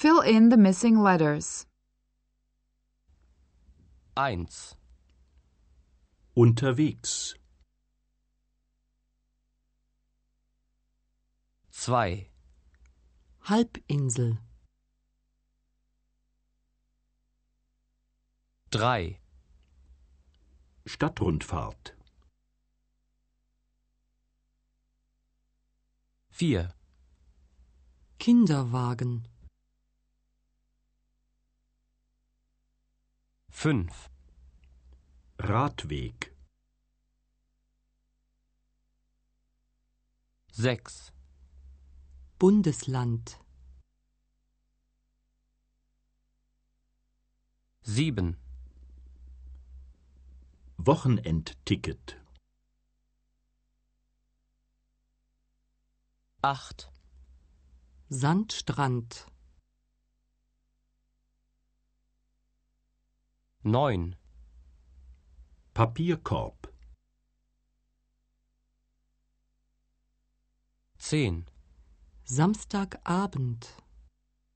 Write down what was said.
Fill in the missing letters. 1, Unterwegs. 2, Halbinsel. 3, Stadtrundfahrt. 4, Kinderwagen. 5, Radweg. 6, Bundesland. 7, Wochenendticket. 8, Sandstrand. 9, Papierkorb. 10, Samstagabend.